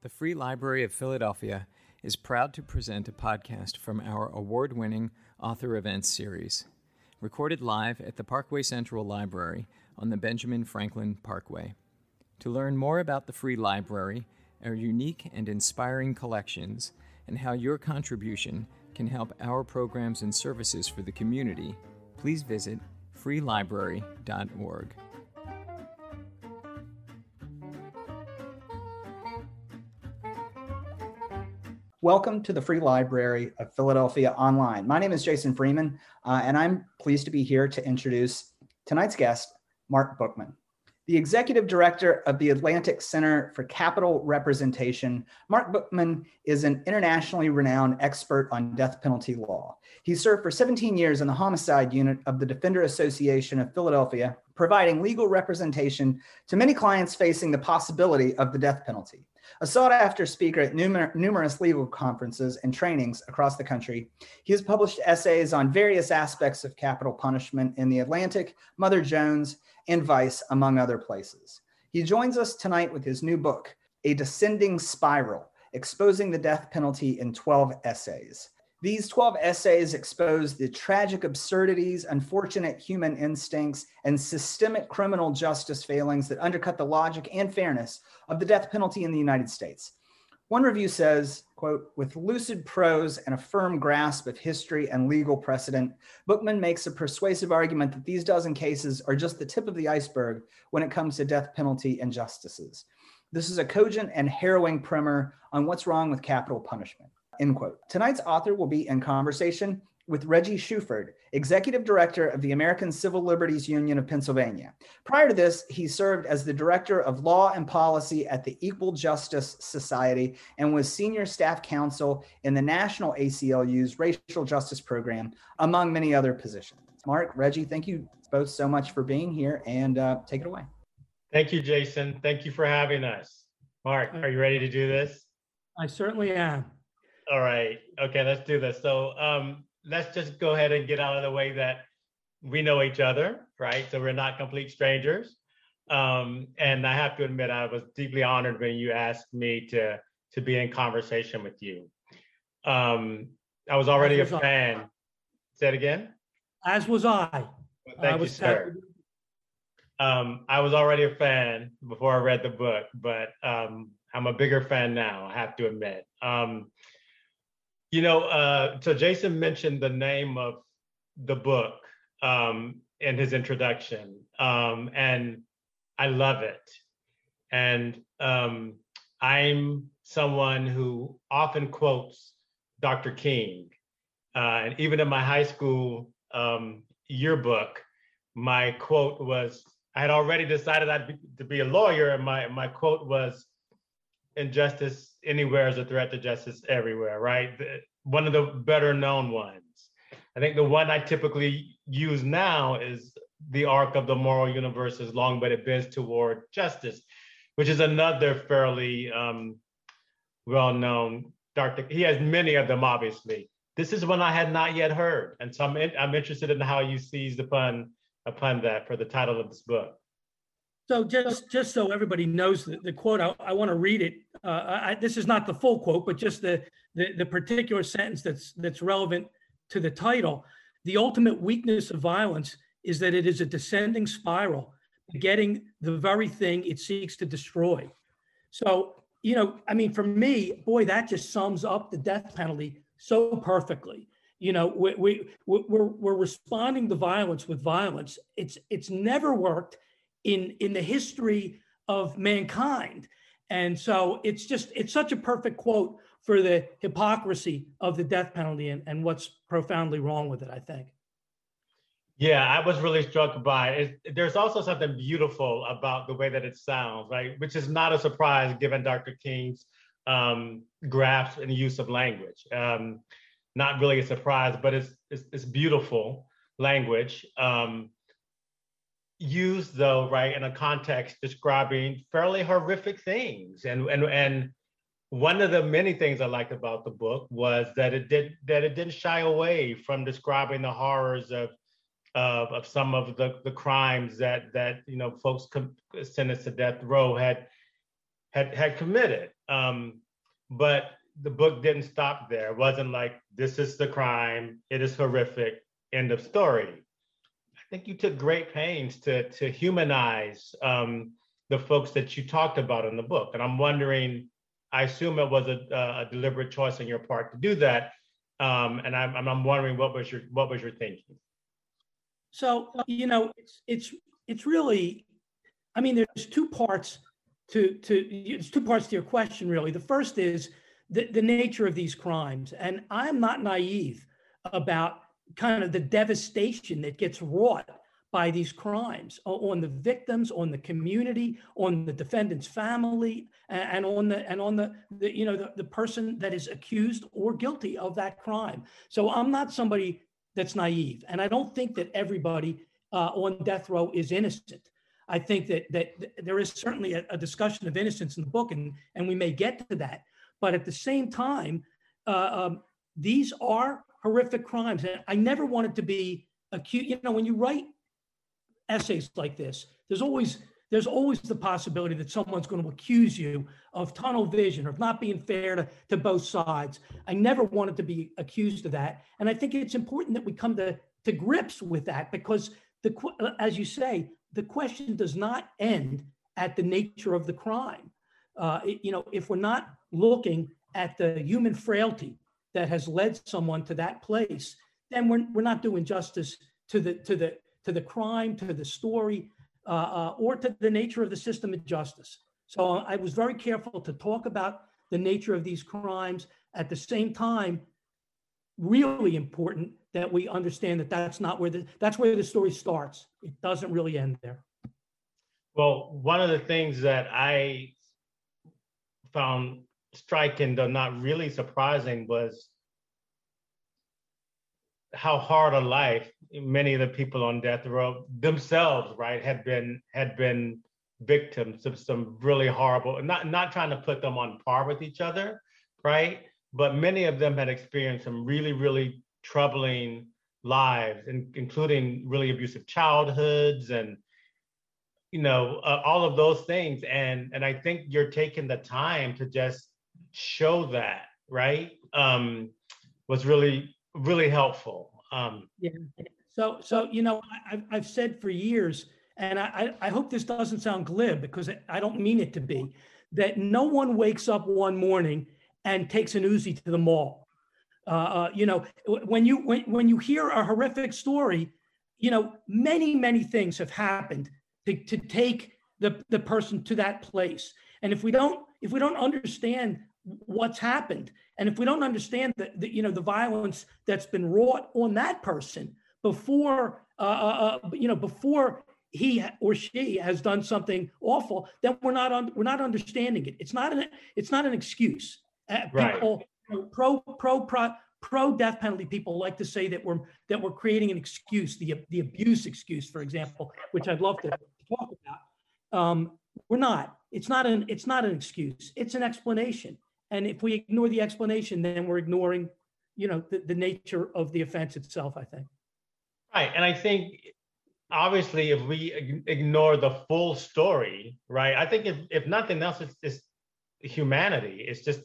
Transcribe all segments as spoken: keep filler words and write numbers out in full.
The Free Library of Philadelphia is proud to present a podcast from our award-winning Author Events series, recorded live at the Parkway Central Library on the Benjamin Franklin Parkway. To learn more about the Free Library, our unique and inspiring collections, and how your contribution can help our programs and services for the community, please visit free library dot org. Welcome to the Free Library of Philadelphia Online. My name is Jason Freeman, uh, and I'm pleased to be here to introduce tonight's guest, Mark Bookman. The Executive Director of the Atlantic Center for Capital Representation, Mark Bookman is an internationally renowned expert on death penalty law. He served for seventeen years in the Homicide Unit of the Defender Association of Philadelphia, providing legal representation to many clients facing the possibility of the death penalty. A sought-after speaker at numer- numerous legal conferences and trainings across the country, he has published essays on various aspects of capital punishment in The Atlantic, Mother Jones, and Vice, among other places. He joins us tonight with his new book, A Descending Spiral, Exposing the Death Penalty in twelve Essays. These twelve essays expose the tragic absurdities, unfortunate human instincts, and systemic criminal justice failings that undercut the logic and fairness of the death penalty in the United States. One review says, quote, with lucid prose and a firm grasp of history and legal precedent, Bookman makes a persuasive argument that these dozen cases are just the tip of the iceberg when it comes to death penalty injustices. This is a cogent and harrowing primer on what's wrong with capital punishment, end quote. Tonight's author will be in conversation with Reggie Shuford, Executive Director of the American Civil Liberties Union of Pennsylvania. Prior to this, he served as the Director of Law and Policy at the Equal Justice Society and was Senior Staff Counsel in the National A C L U's Racial Justice Program, among many other positions. Mark, Reggie, thank you both so much for being here, and uh, take it away. Thank you, Jason. Thank you for having us. Mark, are you ready to do this? I certainly am. All right. Okay, let's do this. So, um, let's just go ahead and get out of the way that we know each other, right? So we're not complete strangers. Um, and I have to admit, I was deeply honored when you asked me to, to be in conversation with you. Um, I was already a fan. I. Say it again? As was I. Well, thank I you, sir. Um, I was already a fan before I read the book, but um, I'm a bigger fan now, I have to admit. Um, You know, uh, so Jason mentioned the name of the book um, in his introduction, um, and I love it. And um, I'm someone who often quotes Doctor King. Uh, and even in my high school um, yearbook, my quote was, I had already decided I'd be, to be a lawyer, and my, my quote was, injustice anywhere is a threat to justice everywhere, right? The, one of the better known ones. I think the one I typically use now is the arc of the moral universe is long, but it bends toward justice, which is another fairly um, well-known Doctor He has many of them, obviously. This is one I had not yet heard. And so I'm, in, I'm interested in how you seized upon, upon that for the title of this book. So just, just so everybody knows the, the quote, I, I want to read it. Uh, I, this is not the full quote, but just the, the, the particular sentence that's, that's relevant to the title. The ultimate weakness of violence is that it is a descending spiral, getting the very thing it seeks to destroy. So, you know, I mean, for me, boy, that just sums up the death penalty so perfectly. You know, we, we, we're, we're responding to violence with violence. It's, it's never worked in, in the history of mankind. And so it's just, it's such a perfect quote for the hypocrisy of the death penalty and, and what's profoundly wrong with it, I think. Yeah, I was really struck by it. There's also something beautiful about the way that it sounds, right? Which is not a surprise given Doctor King's um, grasp and use of language. Um, not really a surprise, but it's, it's, it's beautiful language. Um, used though, right, in a context describing fairly horrific things. And, and, and one of the many things I liked about the book was that it did that it didn't shy away from describing the horrors of of, of some of the, the crimes that that you know folks sentenced to death row had had had committed. Um, but the book didn't stop there. It wasn't like, this is the crime, it is horrific, end of story. I think you took great pains to, to humanize um, the folks that you talked about in the book. And I'm wondering, I assume it was a, a deliberate choice on your part to do that. Um, and I'm, I'm wondering what was your what was your thinking? So, you know, it's it's it's really, I mean, there's two parts to to it's two parts to your question, really. The first is the, the nature of these crimes. And I'm not naive about kind of the devastation that gets wrought by these crimes on the victims, on the community, on the defendant's family, and on the and on the, the you know the, the person that is accused or guilty of that crime. So I'm not somebody that's naive, and I don't think that everybody uh, on death row is innocent. I think that that there is certainly a, a discussion of innocence in the book, and and we may get to that. But at the same time, uh, um, these are horrific crimes, and I never wanted to be accused. You know, when you write essays like this, there's always there's always the possibility that someone's going to accuse you of tunnel vision or of not being fair to, to both sides. I never wanted to be accused of that, and I think it's important that we come to to grips with that, because the as you say, the question does not end at the nature of the crime. Uh, it, you know, if we're not looking at the human frailty that has led someone to that place, then we're we're not doing justice to the to the to the crime, to the story, uh, uh, or to the nature of the system of justice. So I was very careful to talk about the nature of these crimes. At the same time, really important that we understand that that's not where the that's where the story starts. It doesn't really end there. Well, one of the things that I found striking, though not really surprising, was how hard a life many of the people on death row themselves, right, had been had been victims of some really horrible, not not trying to put them on par with each other, right? But many of them had experienced some really, really troubling lives, in, including really abusive childhoods and, you know, uh, all of those things. And, and I think you're taking the time to just show that, right? Um, was really, really helpful. Um, yeah. So, so you know, I've, I've said for years, and I, I hope this doesn't sound glib, because I don't mean it to be, that no one wakes up one morning and takes an Uzi to the mall. Uh, uh, you know, when you when, when you hear a horrific story, you know, many, many things have happened to, to take the, the person to that place. And if we don't if we don't understand what's happened, and if we don't understand the, the you know the violence that's been wrought on that person before uh, uh, you know before he or she has done something awful, then we're not un- we're not understanding it. It's not an it's not an excuse. Uh, people, right. you know, pro pro pro pro death penalty people like to say that we're that we're creating an excuse, the the abuse excuse, for example, which I'd love to talk about. Um, we're not. It's not an it's not an excuse. It's an explanation. And if we ignore the explanation, then we're ignoring, you know, the, the nature of the offense itself, I think. Right. And I think, obviously, if we ignore the full story, right, I think if, if nothing else, it's just humanity. It's just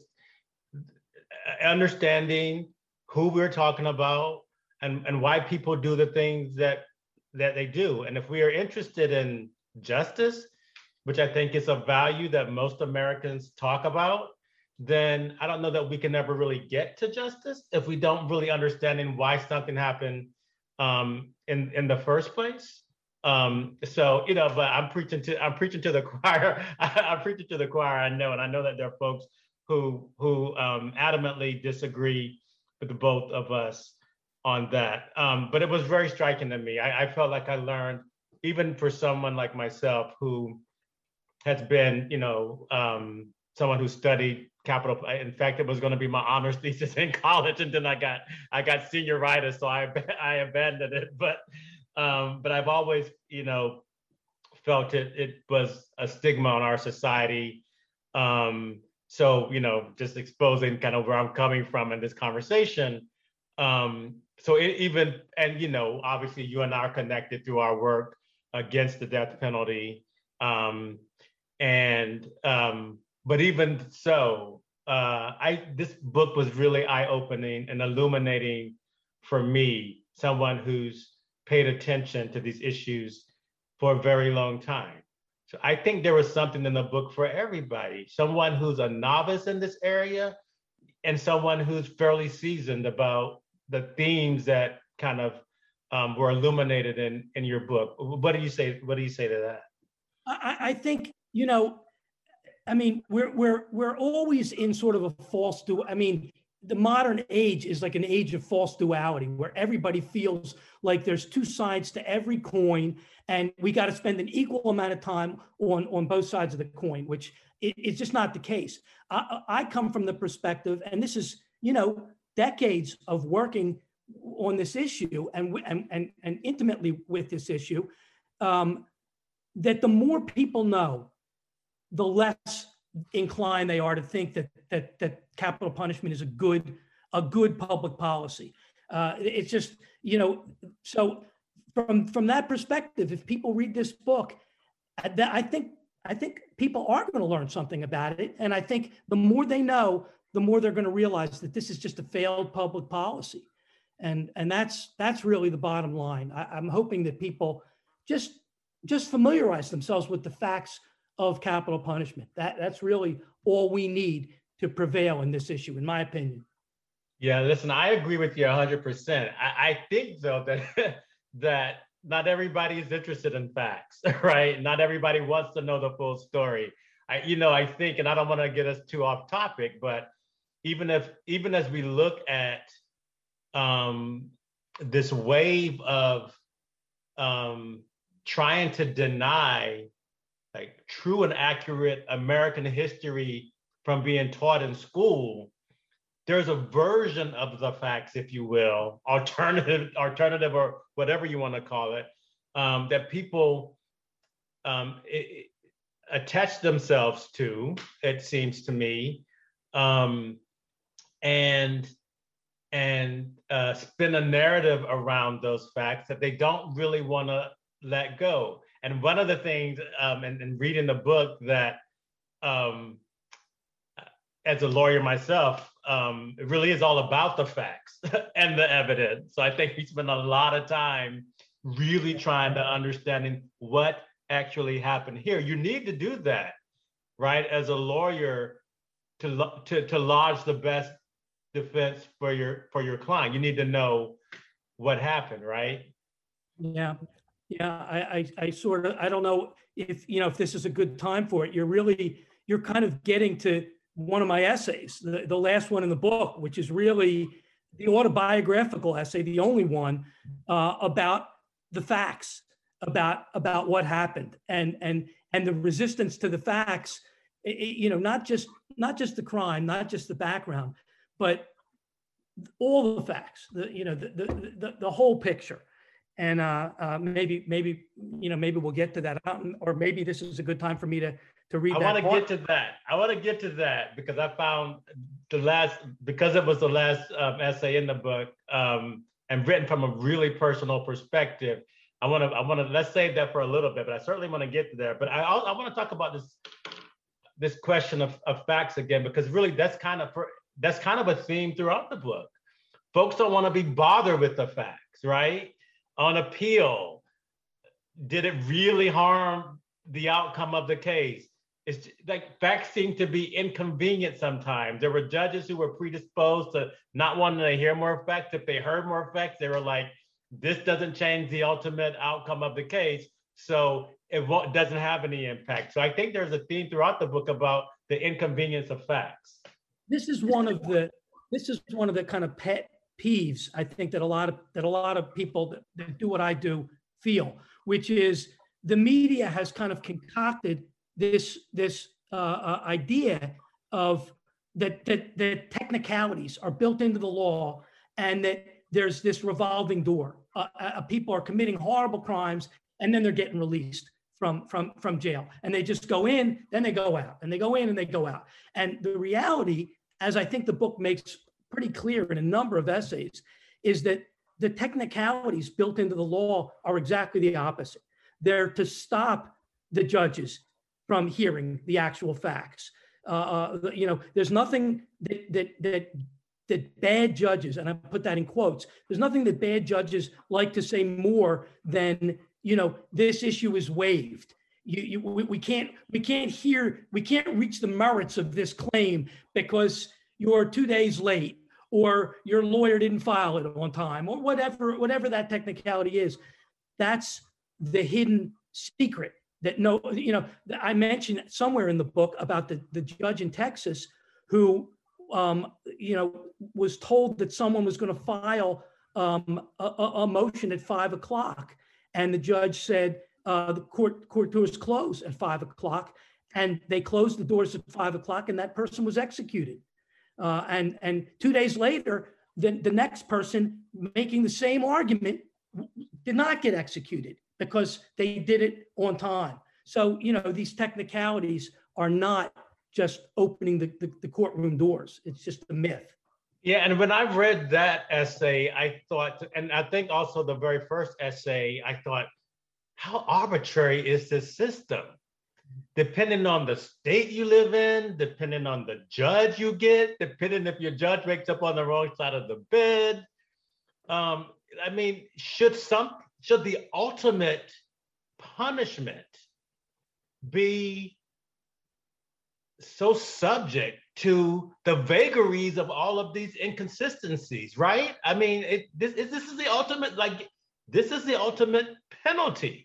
understanding who we're talking about and, and why people do the things that that they do. And if we are interested in justice, which I think is a value that most Americans talk about, then I don't know that we can ever really get to justice if we don't really understanding why something happened um, in in the first place. Um, so, you know, but I'm preaching to I'm preaching to the choir. I'm preaching to the choir. I know, and I know that there are folks who who um, adamantly disagree with the both of us on that. Um, but it was very striking to me. I, I felt like I learned, even for someone like myself who has been, you know, um, someone who studied capital. In fact, it was going to be my honors thesis in college, and then I got I got senioritis, so I I abandoned it. But um, but I've always, you know, felt it it was a stigma on our society. Um, so, you know, just exposing kind of where I'm coming from in this conversation. Um, so it even, and, you know, obviously you and I are connected through our work against the death penalty. Um, and, um, but even so, uh, I this book was really eye-opening and illuminating for me, someone who's paid attention to these issues for a very long time. So I think there was something in the book for everybody, someone who's a novice in this area and someone who's fairly seasoned about the themes that kind of um, were illuminated in, in your book. What do you say? What do you say to that? I, I think, you know, I mean, we're we're we're always in sort of a false du. I mean, the modern age is like an age of false duality, where everybody feels like there's two sides to every coin, and we got to spend an equal amount of time on on both sides of the coin, which it, it's just not the case. I, I come from the perspective, and this is, you know, decades of working on this issue and and and, and intimately with this issue, um, that the more people know, the less inclined they are to think that that that capital punishment is a good a good public policy. Uh, it's just, you know, so from from that perspective, if people read this book, I think I think people are going to learn something about it, and I think the more they know, the more they're going to realize that this is just a failed public policy, and and that's that's really the bottom line. I, I'm hoping that people just just familiarize themselves with the facts of capital punishment. That that's really all we need to prevail in this issue, in my opinion. Yeah, listen, I agree with you one hundred percent. I, I think though that that not everybody is interested in facts, right? Not everybody wants to know the full story. I, you know, I think, and I don't want to get us too off topic, but even if even as we look at um, this wave of um, trying to deny like true and accurate American history from being taught in school, there's a version of the facts, if you will, alternative, alternative, or whatever you want to call it, um, that people um, it, it attach themselves to, it seems to me, um, and and uh, spin a narrative around those facts that they don't really want to let go. And one of the things, um, and, and reading the book, that um, as a lawyer myself, um, it really is all about the facts and the evidence. So I think we spend a lot of time really trying to understanding what actually happened here. You need to do that, right? As a lawyer, to to to lodge the best defense for your for your client, you need to know what happened, right? Yeah. Yeah, I, I, I sort of, I don't know if, you know, if this is a good time for it. You're really, you're kind of getting to one of my essays, the, the last one in the book, which is really the autobiographical essay, the only one, uh, about the facts, about, about what happened, and, and, and the resistance to the facts, it, you know, not just, not just the crime, not just the background, but all the facts, the, you know, the, the, the, the whole picture. And uh, uh, maybe, maybe, you know, maybe we'll get to that, or maybe this is a good time for me to to read. I that want to get to that. I want to get to that because I found the last, because it was the last um, essay in the book, um, and written from a really personal perspective. I want to, I want to, let's save that for a little bit, but I certainly want to get to there. But I, I want to talk about this, this question of, of facts again, because really that's kind of, that's kind of a theme throughout the book. Folks don't want to be bothered with the facts, right? On appeal, did it really harm the outcome of the case? It's like facts seem to be inconvenient sometimes. There were judges who were predisposed to not wanting to hear more facts. If they heard more facts, they were like, this doesn't change the ultimate outcome of the case, so it won't, doesn't have any impact. So I think there's a theme throughout the book about the inconvenience of facts. This is one of the, this is one of the kind of pet peeves, I think, that a lot of that a lot of people that, that do what I do feel, which is the media has kind of concocted this this uh, uh, idea of that that that technicalities are built into the law, and that there's this revolving door. Uh, uh, people are committing horrible crimes, and then they're getting released from from from jail, and they just go in, then they go out, and they go in and they go out. And the reality, as I think the book makes pretty clear in a number of essays, is that the technicalities built into the law are exactly the opposite. They're to stop the judges from hearing the actual facts. Uh, uh, you know, there's nothing that that that that bad judges, and I put that in quotes, there's nothing that bad judges like to say more than, you know, this issue is waived. You, you, we, we can't, we can't hear, we can't reach the merits of this claim because you're two days late, or your lawyer didn't file it on time, or whatever, whatever that technicality is. That's the hidden secret that no, you know, I mentioned somewhere in the book about the, the judge in Texas who, um, you know, was told that someone was going to file um, a, a motion at five o'clock. And the judge said, uh, the court, court doors close at five o'clock. And they closed the doors at five o'clock and that person was executed. Uh, and, and two days later, the, the next person making the same argument did not get executed because they did it on time. So, you know, these technicalities are not just opening the, the, the courtroom doors. It's just a myth. Yeah, and when I read that essay, I thought, and I think also the very first essay, I thought, how arbitrary is this system? Depending on the state you live in, depending on the judge you get, depending if your judge wakes up on the wrong side of the bed. Um, I mean, should some, should the ultimate punishment be so subject to the vagaries of all of these inconsistencies, right? I mean, it, this, this is the ultimate, like, this is the ultimate penalty.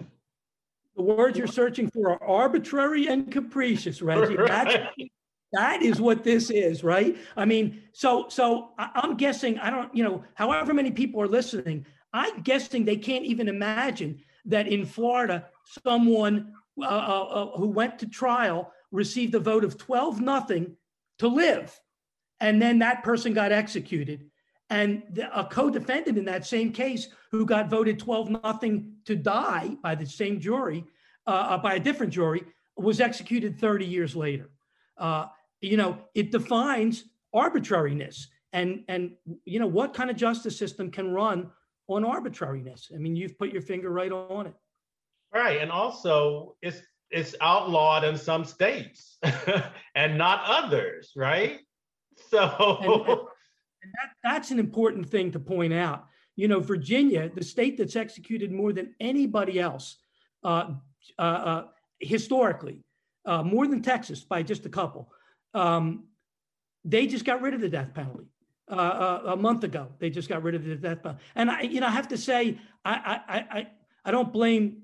The words you're searching for are arbitrary and capricious, Reggie. Right. That's, that is what this is, right? I mean, so so I'm guessing, I don't, you know, however many people are listening, I'm guessing they can't even imagine that in Florida, someone uh, uh, who went to trial received a vote of twelve nothing to live. And then that person got executed. And the, a co-defendant in that same case who got voted twelve nothing to die by the same jury, uh, by a different jury, was executed thirty years later. Uh, you know, it defines arbitrariness. And, and, you know, what kind of justice system can run on arbitrariness? I mean, you've put your finger right on it. Right, and also it's it's outlawed in some states and not others, right? So and, and, and that, that's an important thing to point out. You know, Virginia, the state that's executed more than anybody else uh, uh, uh, historically, uh, more than Texas by just a couple, um, they just got rid of the death penalty. Uh, uh, a month ago, they just got rid of the death penalty. And I, you know, I have to say, I, I, I, I don't blame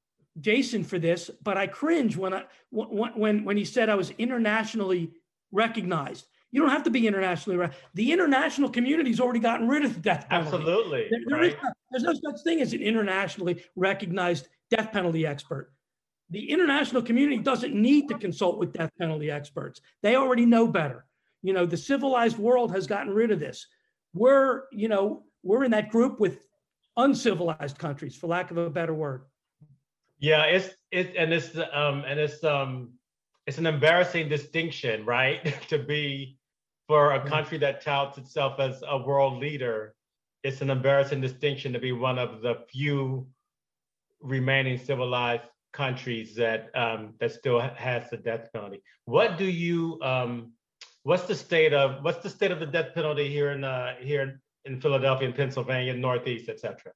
Jason for this, but I cringe when I when when he said I was internationally recognized. You don't have to be internationally recognized. The international community's already gotten rid of the death penalty. Absolutely. There, there right. is no, there's no such thing as an internationally recognized death penalty expert. The international community doesn't need to consult with death penalty experts. They already know better. You know, the civilized world has gotten rid of this. We're, you know, we're in that group with uncivilized countries, for lack of a better word. Yeah, it's it and it's um and it's um it's an embarrassing distinction, right? to be for a country that touts itself as a world leader, it's an embarrassing distinction to be one of the few remaining civilized countries that um that still has the death penalty. What do you um what's the state of what's the state of the death penalty here in uh here in Philadelphia and Pennsylvania, Northeast, et cetera?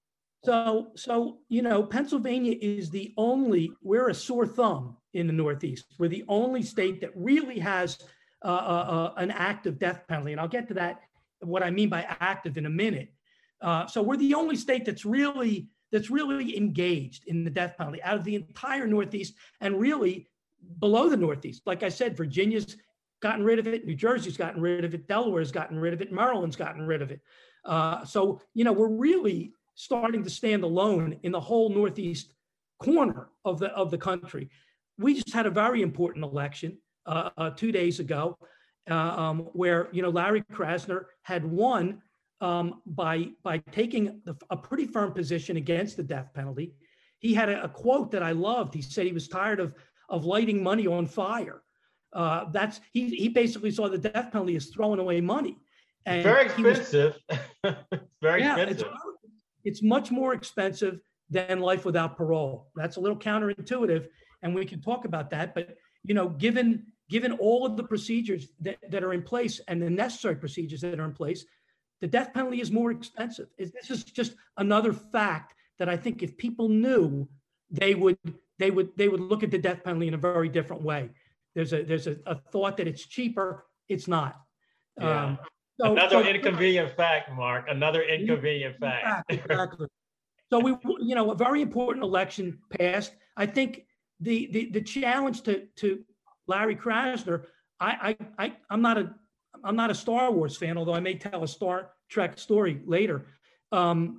So, so, you know, Pennsylvania is the only, we're a sore thumb in the Northeast. We're the only state that really has uh, uh, an active death penalty. And I'll get to that, what I mean by active in a minute. Uh, so we're the only state that's really, that's really engaged in the death penalty out of the entire Northeast and really below the Northeast. Like I said, Virginia's gotten rid of it. New Jersey's gotten rid of it. Delaware's gotten rid of it. Maryland's gotten rid of it. Uh, so, you know, we're really starting to stand alone in the whole Northeast corner of the of the country. We just had a very important election uh, uh, two days ago, uh, um, where you know Larry Krasner had won um, by by taking the, a pretty firm position against the death penalty. He had a, a quote that I loved. He said he was tired of of lighting money on fire. Uh, that's he he basically saw the death penalty as throwing away money. And very expensive. Was, very yeah, expensive. It's, It's much more expensive than life without parole. That's a little counterintuitive, and we can talk about that. But you know, given given all of the procedures that, that are in place and the necessary procedures that are in place, the death penalty is more expensive. This is just another fact that I think if people knew, they would they would they would look at the death penalty in a very different way. There's a there's a, a thought that it's cheaper. It's not. Yeah. Um, so, another so, inconvenient fact, Mark. Another inconvenient fact. Exactly. So we, you know, a very important election passed. I think the the the challenge to to Larry Krasner. I I, I I'm not a I'm not a Star Wars fan, although I may tell a Star Trek story later. Um,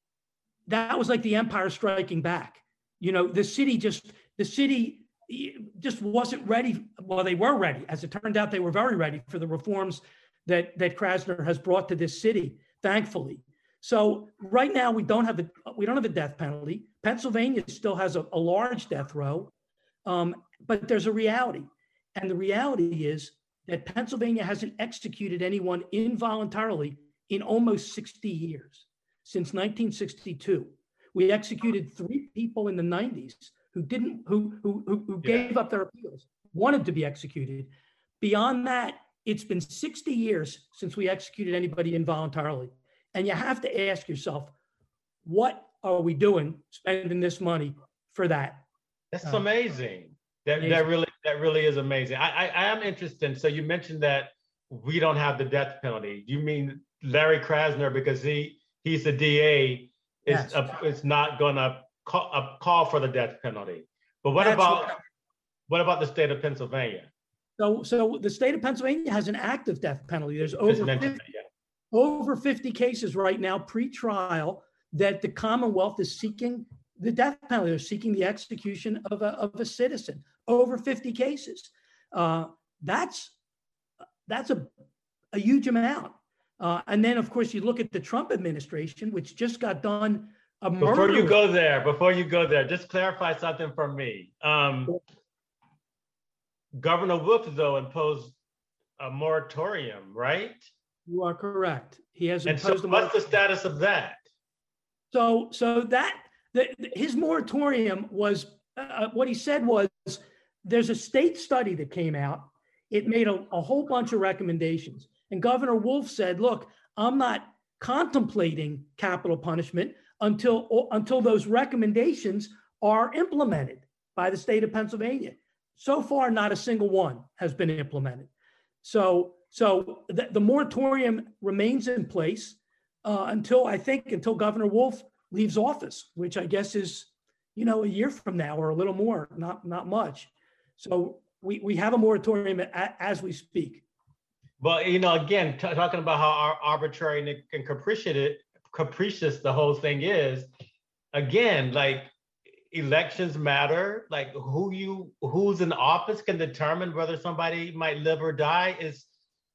that was like the Empire Striking Back. You know, the city just the city just wasn't ready. Well, they were ready. As it turned out, they were very ready for the reforms that that Krasner has brought to this city, thankfully. So right now we don't have the we don't have a death penalty. Pennsylvania still has a, a large death row, um, but there's a reality, and the reality is that Pennsylvania hasn't executed anyone involuntarily in almost sixty years. Since nineteen sixty-two, we executed three people in the nineties who didn't who who who, who yeah. gave up their appeals, wanted to be executed. Beyond that, it's been sixty years since we executed anybody involuntarily. And you have to ask yourself, what are we doing spending this money for that? That's uh, amazing. That amazing. that really that really is amazing. I, I I am interested. So you mentioned that we don't have the death penalty. You mean Larry Krasner, because he he's the D A, is Yes. uh, is not going to call, uh, call for the death penalty. But what That's about right. what about the state of Pennsylvania? So, so the state of Pennsylvania has an active death penalty. There's over Just mentioned fifty, it, yeah. over fifty cases right now pre-trial that the Commonwealth is seeking the death penalty. They're seeking the execution of a, of a citizen. Over fifty cases. Uh, that's that's a, a huge amount. Uh, and then, of course, you look at the Trump administration, which just got done a murder. Before you go there, before you go there, just clarify something for me. Um, Governor Wolf, though, imposed a moratorium, right? You are correct. He has And so imposed a what's the moratorium. status of that? So, so that the, his moratorium was uh, what he said was there's a state study that came out. It made a, a whole bunch of recommendations. And Governor Wolf said, look, I'm not contemplating capital punishment until, until those recommendations are implemented by the state of Pennsylvania. So far, not a single one has been implemented. So, so the, the moratorium remains in place uh, until, I think, until Governor Wolf leaves office, which I guess is, you know, a year from now or a little more, not, not much. So we, we have a moratorium a, as we speak. Well, you know, again, t- talking about how arbitrary and capricious, capricious the whole thing is, again, like elections matter. Like who you, who's in office can determine whether somebody might live or die. Is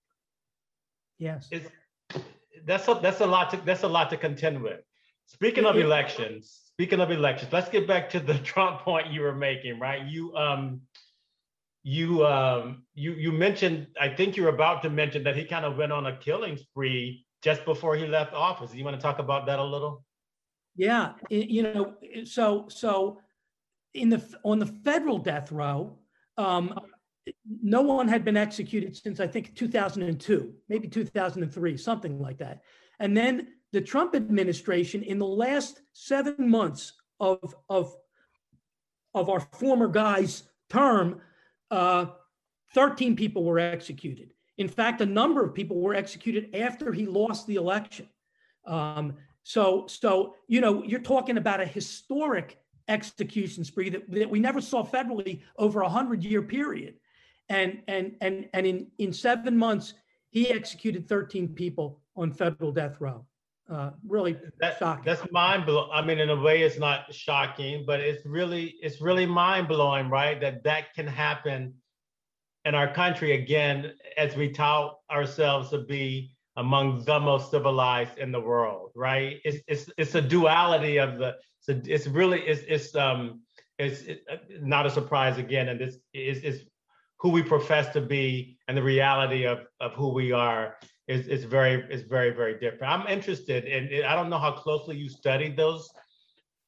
yes, is that's a, that's a lot to that's a lot to contend with. Speaking of elections, speaking of elections, let's get back to the Trump point you were making, right? You um. You um you you mentioned, I think you were about to mention that he kind of went on a killing spree just before he left office. You want to talk about that a little? Yeah, it- you know, so so in the on the federal death row, um, no one had been executed since I think two thousand two, maybe two thousand three, something like that. And then the Trump administration, in the last seven months of of of our former guy's term, Uh, thirteen people were executed. In fact, a number of people were executed after he lost the election. Um, so, so you know, you're talking about a historic execution spree that, that we never saw federally over a hundred-year period. And and and and in in seven months, he executed thirteen people on federal death row. Uh, really that, shocking. That's mind blowing. I mean, in a way, it's not shocking, but it's really, it's really mind blowing, right? That that can happen in our country again, as we tout ourselves to be among the most civilized in the world, right? It's it's it's a duality of the. So it's really it's it's um it's it, not a surprise again, and this is is who we profess to be, and the reality of of who we are. Is is very is very very different. I'm interested in. I don't know how closely you studied those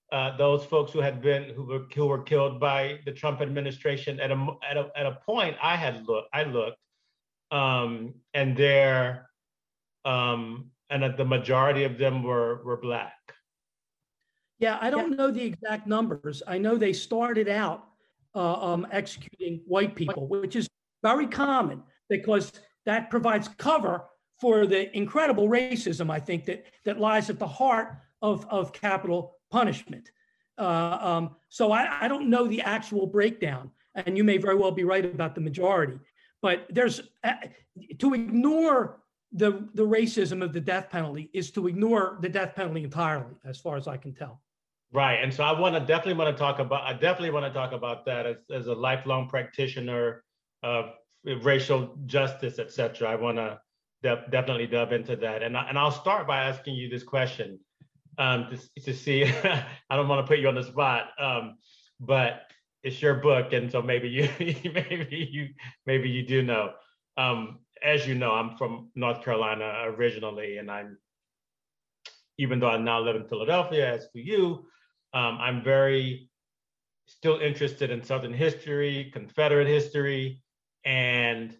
uh, those folks who had been who were who were killed by the Trump administration. At a at a at a point, I had looked, I looked, um, and there, um, and the majority of them were were Black. Yeah, I don't know the exact numbers. I know they started out uh, um, executing white people, which is very common because that provides cover for the incredible racism, I think, that that lies at the heart of, of capital punishment. Uh, um, so I, I don't know the actual breakdown, and you may very well be right about the majority, but there's, uh, to ignore the, the racism of the death penalty is to ignore the death penalty entirely, as far as I can tell. Right, and so I want to definitely want to talk about, I definitely want to talk about that as, as a lifelong practitioner of racial justice, et cetera. I want to de- definitely delve into that. And, I, and I'll start by asking you this question um, to, to see, I don't want to put you on the spot, um, but it's your book. And so maybe you, maybe you, maybe you do know. Um, as you know, I'm from North Carolina originally, and I'm, even though I now live in Philadelphia, as for you, um, I'm very still interested in Southern history, Confederate history, and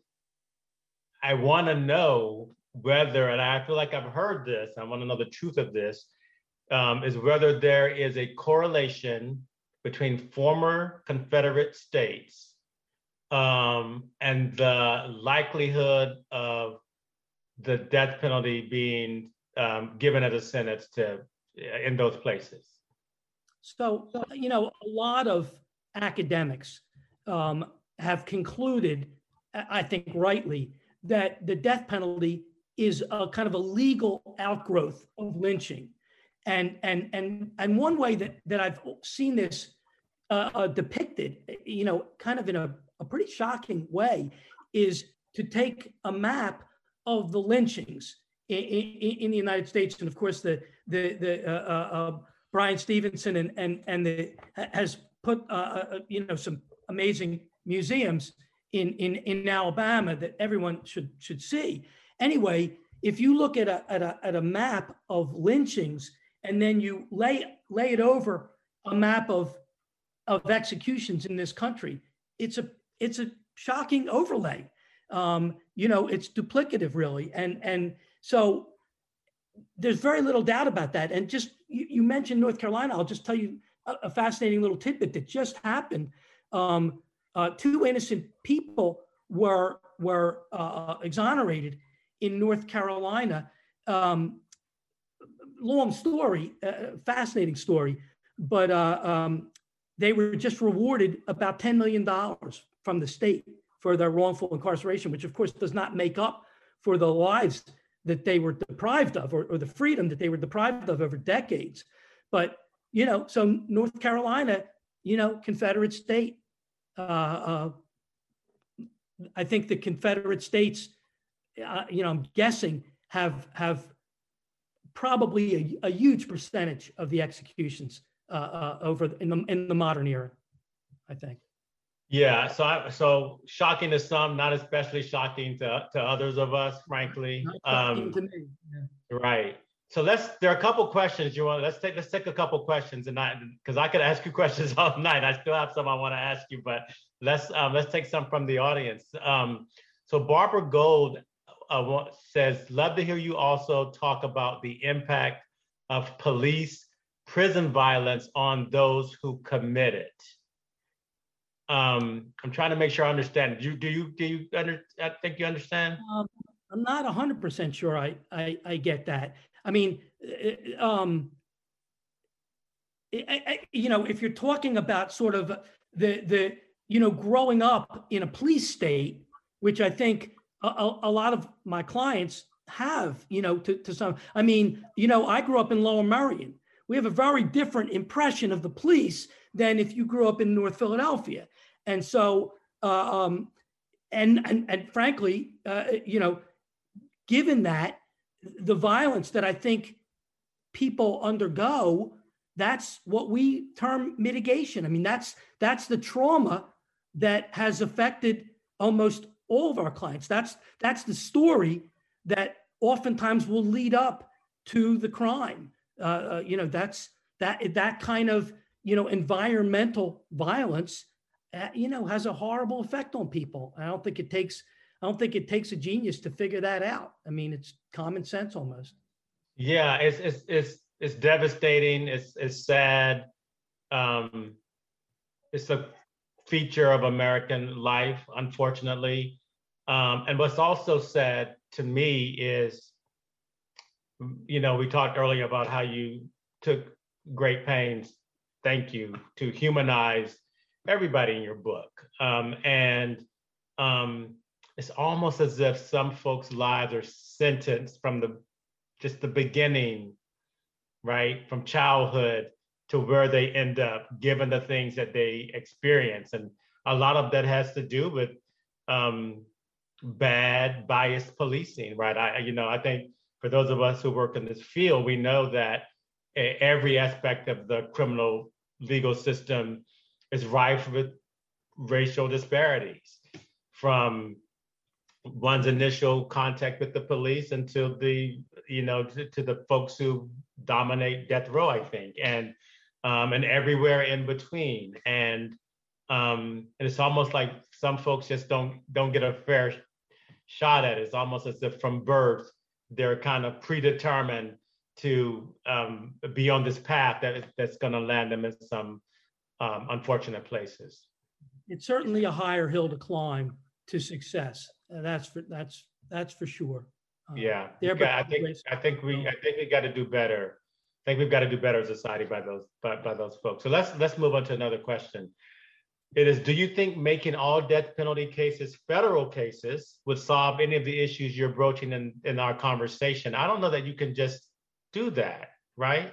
I want to know whether, and I feel like I've heard this, I want to know the truth of this, um, is whether there is a correlation between former Confederate states um, and the likelihood of the death penalty being um, given as a sentence to in those places. So, you know, a lot of academics um, have concluded, I think rightly, that the death penalty is a kind of a legal outgrowth of lynching. And, and, and, and one way that, that I've seen this uh, uh, depicted, you know, kind of in a, a pretty shocking way, is to take a map of the lynchings in, in, in the United States. And of course, the, the, the uh, uh, Brian Stevenson and, and, and the, has put, uh, uh, you know, some amazing museums in, in, in Alabama that everyone should, should see. Anyway, if you look at a, at a, at a map of lynchings, and then you lay, lay it over a map of, of executions in this country, it's a, it's a shocking overlay. Um, you know, it's duplicative really. And, and so there's very little doubt about that. And just, you, you mentioned North Carolina, I'll just tell you a, a fascinating little tidbit that just happened. Um, uh, two innocent people were, were uh, exonerated in North Carolina. Um, long story, uh, fascinating story, but uh, um, they were just rewarded about ten million dollars from the state for their wrongful incarceration, which of course does not make up for the lives that they were deprived of, or, or the freedom that they were deprived of over decades. But, you know, so North Carolina, you know, Confederate state, uh, uh, I think the Confederate states, uh, you know, I'm guessing have, have probably a, a huge percentage of the executions uh, uh, over the, in the, in the modern era, I think. Yeah, so I, so shocking to some, not especially shocking to, to others of us, frankly. Not shocking Um, to me. Yeah. right. So let's. There are a couple questions you want. Let's take. Let's take a couple questions, and I, because I could ask you questions all night. I still have some I want to ask you, but let's um, let's take some from the audience. Um, so Barbara Gold uh, says, "Love to hear you also talk about the impact of police prison violence on those who commit it." Um, I'm trying to make sure I understand. Do you do you do you under, I think you understand? Um, I'm not one hundred percent sure I, I I get that. I mean, um, I, I, you know, if you're talking about sort of the the you know growing up in a police state, which I think a, a lot of my clients have, you know, to, to some. I mean, you know, I grew up in Lower Merion. We have a very different impression of the police than if you grew up in North Philadelphia. And so, uh, um, and, and, and frankly, uh, you know, given that, the violence that I think people undergo, that's what we term mitigation. I mean, that's, that's the trauma that has affected almost all of our clients. That's, that's the story that oftentimes will lead up to the crime. Uh, uh, you know, that's, that that kind of, you know, environmental violence, uh, you know, has a horrible effect on people. I don't think it takes I don't think it takes a genius to figure that out. I mean, it's common sense almost. Yeah, it's it's it's it's devastating. It's it's sad. Um, it's a feature of American life, unfortunately. Um, and what's also sad to me is, you know, we talked earlier about how you took great pains, thank you, to humanize everybody in your book. Um, and um, it's almost as if some folks' lives are sentenced from the just the beginning, right, from childhood to where they end up, given the things that they experience. And a lot of that has to do with um, bad, biased policing, right? I, you know, I think for those of us who work in this field, we know that every aspect of the criminal legal system is rife with racial disparities, from one's initial contact with the police until the, you know, to, to the folks who dominate death row, I think, and um, and everywhere in between. And um, and it's almost like some folks just don't don't get a fair shot at it. It's almost as if from birth they're kind of predetermined to um, be on this path that that's going to land them in some um, unfortunate places. It's certainly a higher hill to climb to success. Uh, that's for that's that's for sure. Uh, yeah, got, I think I think we I think we got to do better. I think we've got to do better as a society by those by, by those folks. So let's let's move on to another question. It is, do you think making all death penalty cases federal cases would solve any of the issues you're broaching in, in our conversation? I don't know that you can just do that, right?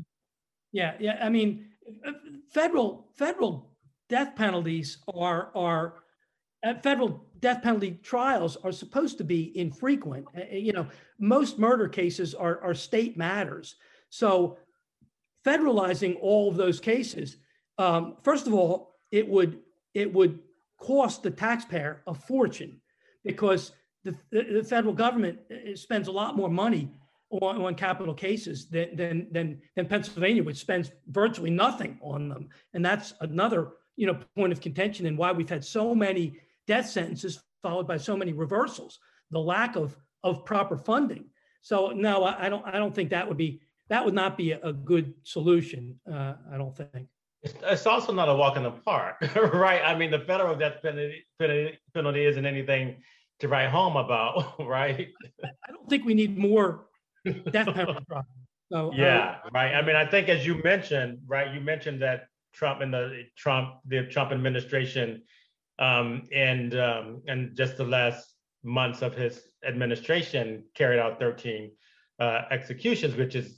Yeah, yeah. I mean, federal federal death penalties are are uh, federal death penalty trials are supposed to be infrequent. Uh, you know, most murder cases are are state matters. So, federalizing all of those cases, um, first of all, it would it would cost the taxpayer a fortune, because the, the federal government spends a lot more money on, on capital cases than, than than than Pennsylvania, which spends virtually nothing on them. And that's another, you know, point of contention and why we've had so many death sentences followed by so many reversals, the lack of of proper funding. So no, I, I don't I don't think that would be that would not be a, a good solution. Uh, I don't think. It's also not a walk in the park, right? I mean, the federal death penalty, penalty, penalty isn't anything to write home about, right? I don't think we need more death penalty trials. So, yeah, uh, right. I mean, I think as you mentioned, right, you mentioned that Trump and the Trump, the Trump administration, um, and um, and just the last months of his administration carried out thirteen uh, executions, which is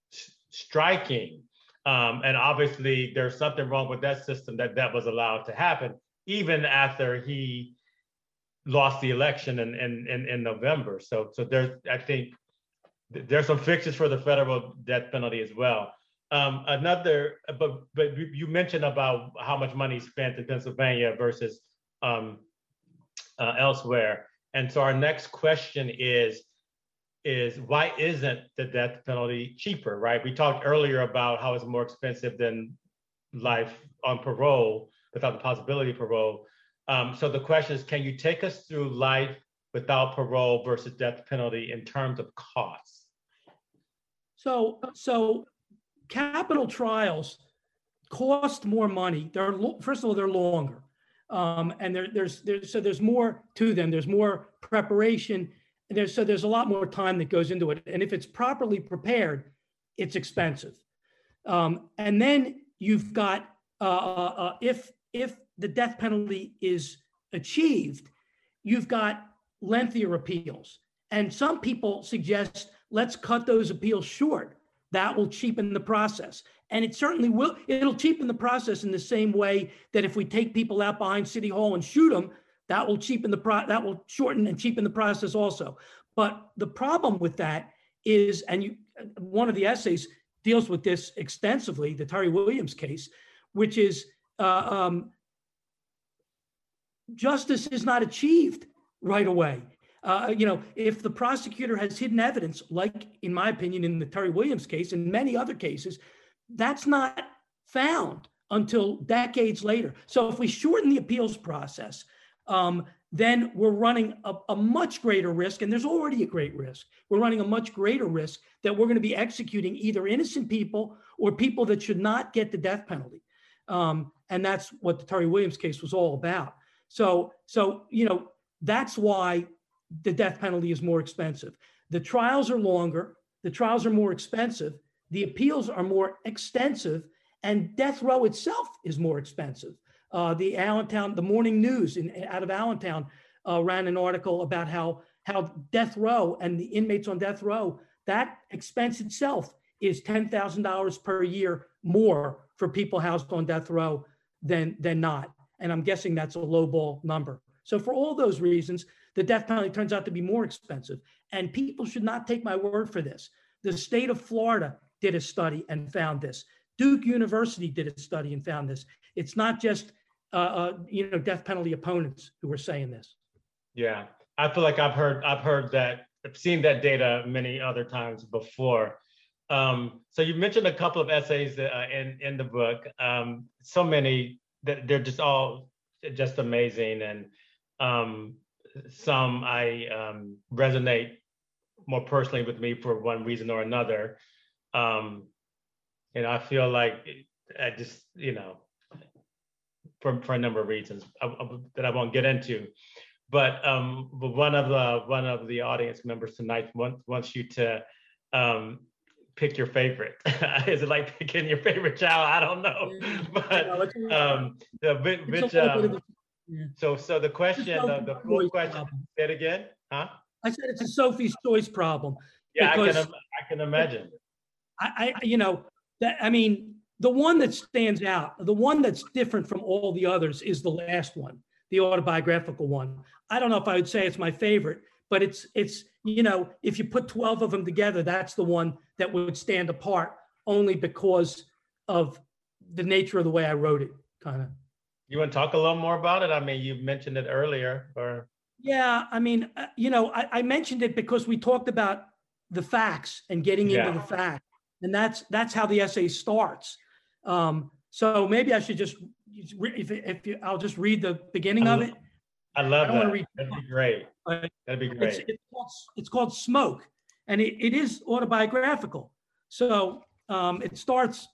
striking. Um, and obviously, there's something wrong with that system that that was allowed to happen, even after he lost the election in in, in, in November. So, so there's, I think, there's some fixes for the federal death penalty as well. Um, another, but but you mentioned about how much money is spent in Pennsylvania versus um, uh, elsewhere, and so our next question is. is why isn't the death penalty cheaper, right? We talked earlier about how it's more expensive than life on parole without the possibility of parole. Um, so the question is, can you take us through life without parole versus death penalty in terms of costs? So, so capital trials cost more money. They're, first of all, they're longer. Um, and there, there's, there's, so there's more to them. There's more preparation. There's, so there's a lot more time that goes into it. And if it's properly prepared, it's expensive. Um, and then you've got, uh, uh, if, if the death penalty is achieved, you've got lengthier appeals. And some people suggest, let's cut those appeals short. That will cheapen the process. And it certainly will. It'll cheapen the process in the same way that if we take people out behind City Hall and shoot them, that will cheapen the pro that will shorten and cheapen the process also. But the problem with that is, and you, one of the essays deals with this extensively, the Terry Williams case, which is uh, um, justice is not achieved right away. Uh, you know, if the prosecutor has hidden evidence, like in my opinion, in the Terry Williams case and many other cases, that's not found until decades later. So if we shorten the appeals process, um, then we're running a, a much greater risk, and there's already a great risk. We're running a much greater risk that we're going to be executing either innocent people or people that should not get the death penalty. Um, and that's what the Terry Williams case was all about. So, so you know, that's why the death penalty is more expensive. The trials are longer, the trials are more expensive, the appeals are more extensive, and death row itself is more expensive. Uh, the Allentown, the Morning News in, out of Allentown uh, ran an article about how, how death row and the inmates on death row, that expense itself is ten thousand dollars per year more for people housed on death row than, than not. And I'm guessing that's a lowball number. So for all those reasons, the death penalty turns out to be more expensive. And people should not take my word for this. The state of Florida did a study and found this. Duke University did a study and found this. It's not just uh, uh, you know, death penalty opponents who are saying this. Yeah, I feel like I've heard I've heard that, I've seen that data many other times before. Um, so you mentioned a couple of essays uh, in in the book. Um, so many that they're just all just amazing, and um, some I um, resonate more personally with me for one reason or another. Um, and I feel like I just, you know, for, for a number of reasons I, I, that I won't get into. But um, but one of the one of the audience members tonight wants wants you to um, pick your favorite. Is it like picking your favorite child? I don't know. But um, the, which, um, so so the question, the, the full question. Say it again, huh? I said it's a Sophie's Choice problem. Yeah, I can I can imagine. I, I you know that I mean the one that stands out, the one that's different from all the others is the last one, the autobiographical one. I don't know if I would say it's my favorite, but it's, it's you know, if you put twelve of them together, that's the one that would stand apart only because of the nature of the way I wrote it, kind of. You want to talk a little more about it? I mean, you mentioned it earlier. Or Yeah, I mean, uh, you know, I, I mentioned it because we talked about the facts and getting yeah. into the facts. And that's that's how the essay starts. Um, so maybe I should just, if, if you, I'll just read the beginning I of lo- it. I love I that. Read That'd be great. But That'd be great. It's, it's, called, it's called Smoke, and it, it is autobiographical. So um, it starts,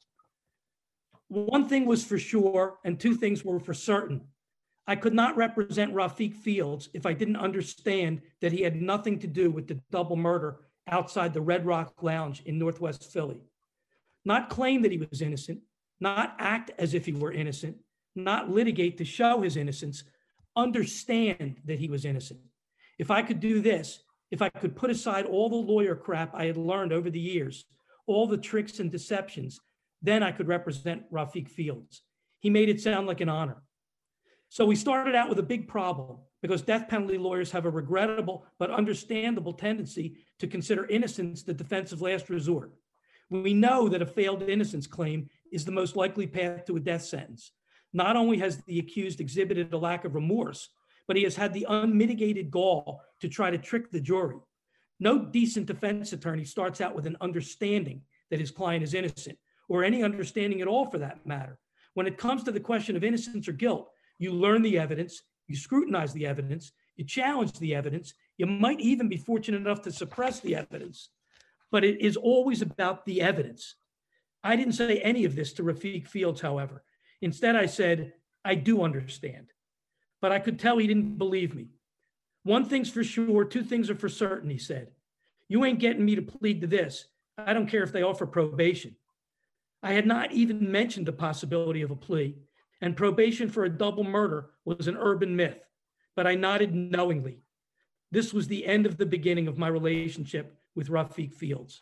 one thing was for sure, and two things were for certain. I could not represent Rafiq Fields if I didn't understand that he had nothing to do with the double murder outside the Red Rock Lounge in Northwest Philly. Not claim that he was innocent, not act as if he were innocent, not litigate to show his innocence, understand that he was innocent. If I could do this, if I could put aside all the lawyer crap I had learned over the years, all the tricks and deceptions, then I could represent Rafiq Fields. He made it sound like an honor. So we started out with a big problem because death penalty lawyers have a regrettable but understandable tendency to consider innocence the defense of last resort. We know that a failed innocence claim is the most likely path to a death sentence. Not only has the accused exhibited a lack of remorse, but he has had the unmitigated gall to try to trick the jury. No decent defense attorney starts out with an understanding that his client is innocent, or any understanding at all for that matter. When it comes to the question of innocence or guilt, you learn the evidence, you scrutinize the evidence, you challenge the evidence, you might even be fortunate enough to suppress the evidence, but it is always about the evidence. I didn't say any of this to Rafiq Fields, however. Instead, I said, I do understand, but I could tell he didn't believe me. One thing's for sure, two things are for certain, he said. You ain't getting me to plead to this. I don't care if they offer probation. I had not even mentioned the possibility of a plea, and probation for a double murder was an urban myth, but I nodded knowingly. This was the end of the beginning of my relationship with Rafiq Fields.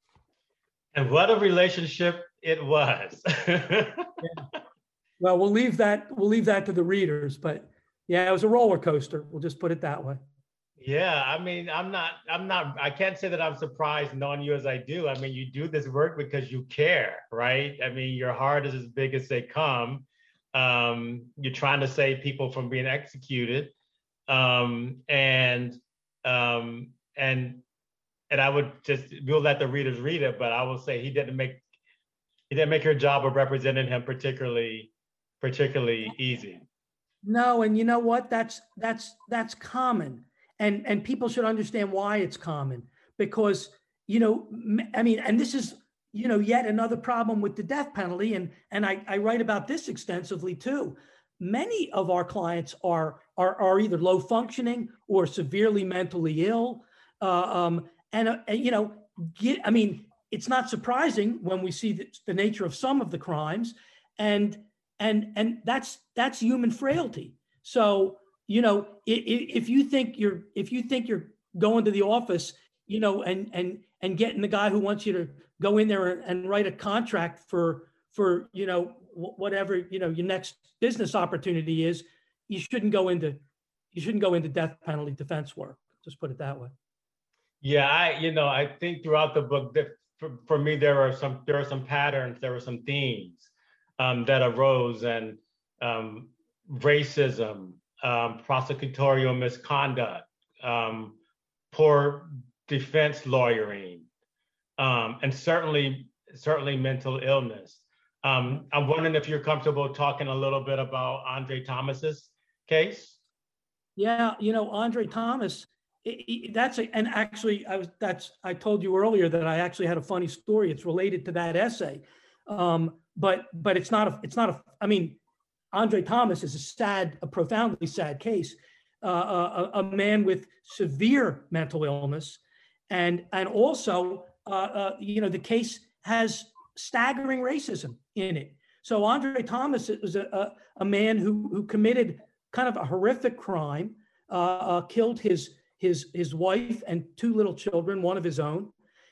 And what a relationship it was. Yeah. Well, we'll leave that, we'll leave that to the readers, but yeah, it was a roller coaster. We'll just put it that way. Yeah, I mean, I'm not, I'm not, I can't say that I'm surprised knowing you as I do. I mean, you do this work because you care, right? I mean, your heart is as big as they come. Um, you're trying to save people from being executed. Um, and, um, and, and I would just, we'll let the readers read it, but I will say he didn't make, he didn't make your job of representing him particularly, particularly easy. No, and you know what? That's that's that's common, and and people should understand why it's common, because you know, I mean, and this is you know yet another problem with the death penalty, and and I, I write about this extensively too. Many of our clients are are are either low functioning or severely mentally ill, uh, um, and uh, you know, get, I mean, it's not surprising when we see the, the nature of some of the crimes, and. And, and that's that's human frailty. So, you know, if, if you think you're if you think you're going to the office, you know, and and and getting the guy who wants you to go in there and write a contract for for you know whatever you know your next business opportunity is, you shouldn't go into you shouldn't go into death penalty defense work. Just put it that way. Yeah, I you know I think throughout the book that for, for me there are some there are some patterns, there were some themes. Um, that arose, and um, racism, um, prosecutorial misconduct, um, poor defense lawyering, um, and certainly, certainly mental illness. Um, I'm wondering if you're comfortable talking a little bit about Andre Thomas's case. Yeah, you know, Andre Thomas. It, it, that's a, and actually, I was that's I told you earlier that I actually had a funny story. It's related to that essay. Um, But but it's not a it's not a I mean, Andre Thomas is a sad, a profoundly sad case, uh, a, a man with severe mental illness, and and also uh, uh, you know the case has staggering racism in it. So Andre Thomas was a, a, a man who who committed kind of a horrific crime, uh, uh, killed his his his wife and two little children, one of his own.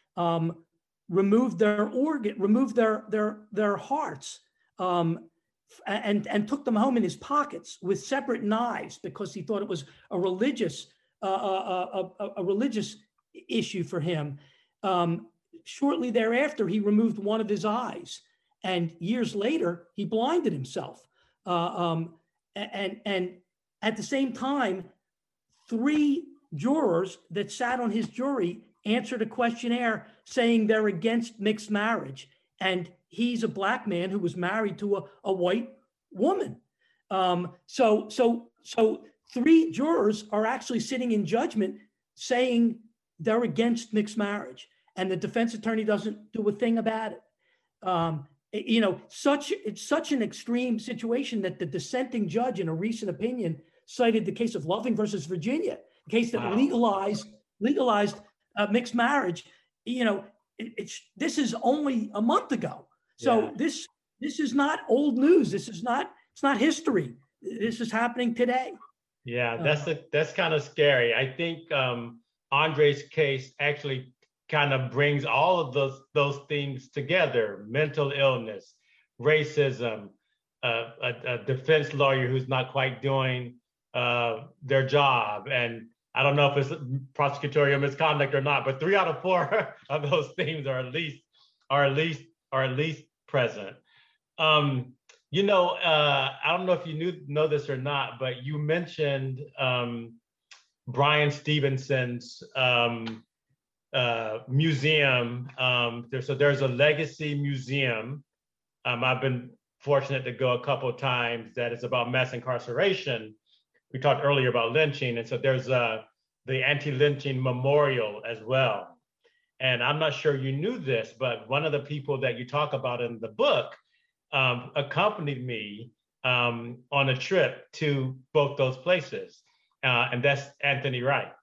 Um, removed their organ, removed their their their hearts, um, and and took them home in his pockets with separate knives because he thought it was a religious uh, a, a, a religious issue for him. Um, shortly thereafter, he removed one of his eyes, and years later, he blinded himself. Uh, um, and and at the same time, three jurors that sat on his jury answered a questionnaire saying they're against mixed marriage. And he's a black man who was married to a, a white woman. Um, so, so, so three jurors are actually sitting in judgment saying they're against mixed marriage. And the defense attorney doesn't do a thing about it. Um, you know, such it's such an extreme situation that the dissenting judge in a recent opinion cited the case of Loving versus Virginia, a case that wow. legalized, legalized Uh, mixed marriage. You know, it, it's this is only a month ago. So yeah. this this is not old news. This is not it's not history. This is happening today. Yeah, that's uh, a, that's kind of scary. I think um, Andre's case actually kind of brings all of those those things together: mental illness, racism, uh, a, a defense lawyer who's not quite doing uh, their job, and I don't know if it's prosecutorial misconduct or not, but three out of four of those themes are at least are at least are at least present. Um, you know, uh, I don't know if you knew know this or not, but you mentioned um, Bryan Stevenson's um, uh, museum. Um, there, so there's a legacy museum. Um, I've been fortunate to go a couple of times that is about mass incarceration. We talked earlier about lynching, and so there's uh, the anti-lynching memorial as well. And I'm not sure you knew this, but one of the people that you talk about in the book um, accompanied me um, on a trip to both those places, uh, and that's Anthony Wright.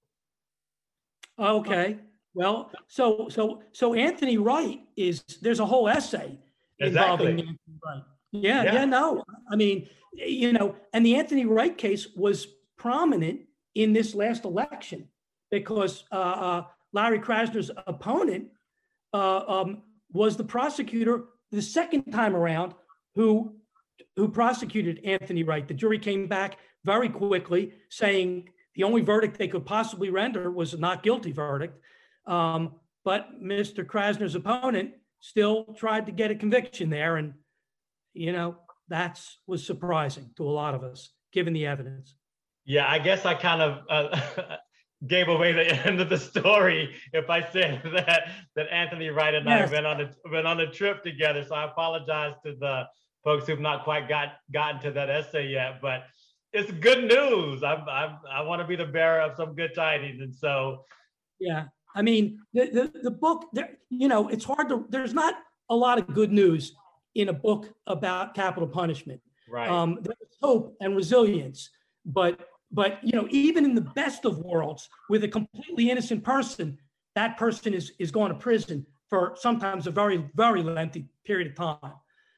Okay, well, so so so Anthony Wright is there's a whole essay exactly. involving Anthony Wright. Yeah, yeah, yeah, no, I mean, you know, and the Anthony Wright case was prominent in this last election because uh, uh, Larry Krasner's opponent uh, um, was the prosecutor the second time around who who prosecuted Anthony Wright. The jury came back very quickly saying the only verdict they could possibly render was a not guilty verdict. Um, but Mister Krasner's opponent still tried to get a conviction there. And, you know, that's was surprising to a lot of us, given the evidence. Yeah, I guess I kind of, uh, gave away the end of the story if I said that that Anthony Wright and yes. I went on a went on a trip together. So I apologize to the folks who've not quite got gotten to that essay yet, but it's good news. I'm, I'm I want to be the bearer of some good tidings, and so yeah. I mean, the the, the book, you know, it's hard to. There's not a lot of good news in a book about capital punishment. Right. Um, there's hope and resilience, but but you know, even in the best of worlds, with a completely innocent person, that person is is going to prison for sometimes a very very lengthy period of time.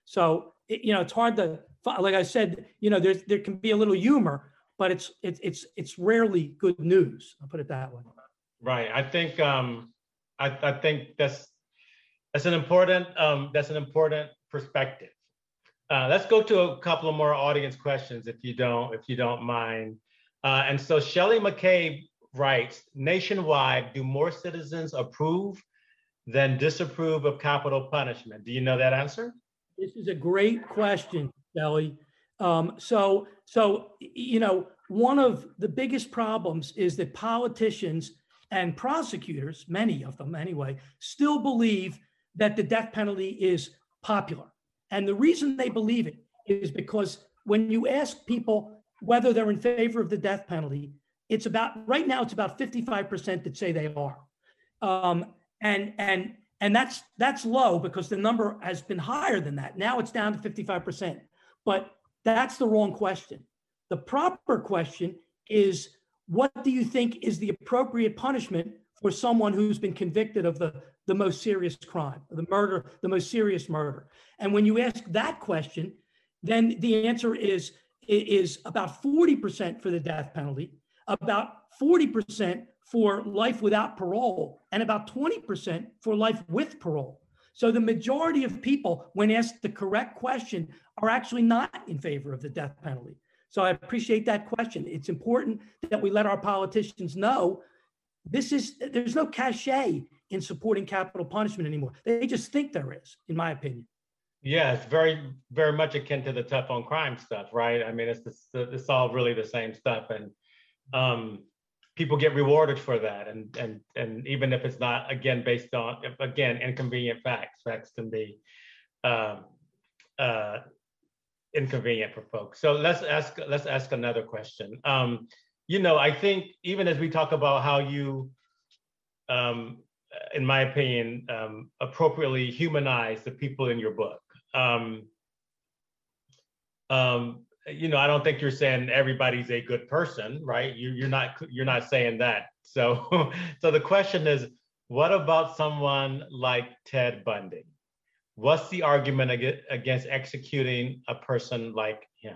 So it, you know, it's hard to, like I said, you know, there's there can be a little humor, but it's it's it's it's rarely good news. I'll put it that way. Right. I think um, I I think that's that's an important um, that's an important perspective. Uh, let's go to a couple of more audience questions, if you don't, if you don't mind. Uh, and so Shelley McCabe writes, nationwide, do more citizens approve than disapprove of capital punishment? Do you know that answer? This is a great question, Shelley. Um, so, so you know, one of the biggest problems is that politicians and prosecutors, many of them anyway, still believe that the death penalty is popular. And the reason they believe it is because when you ask people whether they're in favor of the death penalty, it's about, right now, it's about fifty-five percent that say they are. Um, and and and that's that's low because the number has been higher than that. Now it's down to fifty-five percent. But that's the wrong question. The proper question is, what do you think is the appropriate punishment for someone who's been convicted of the, the most serious crime, the murder, the most serious murder? And when you ask that question, then the answer is, is about forty percent for the death penalty, about forty percent for life without parole, and about twenty percent for life with parole. So the majority of people, when asked the correct question, are actually not in favor of the death penalty. So I appreciate that question. It's important that we let our politicians know this is, there's no cachet in supporting capital punishment anymore. They just think there is, in my opinion. Yeah, it's very, very much akin to the tough on crime stuff, right? I mean, it's the, it's all really the same stuff, and um, people get rewarded for that. And and and even if it's not, again, based on, again, inconvenient facts, facts can be uh, uh, inconvenient for folks. So let's ask let's ask another question. Um, you know, I think even as we talk about how you, um, in my opinion, um, appropriately humanize the people in your book. Um, um, you know, I don't think you're saying everybody's a good person, right? You, you're not you're not saying that. So, so the question is, what about someone like Ted Bundy? What's the argument against executing a person like him?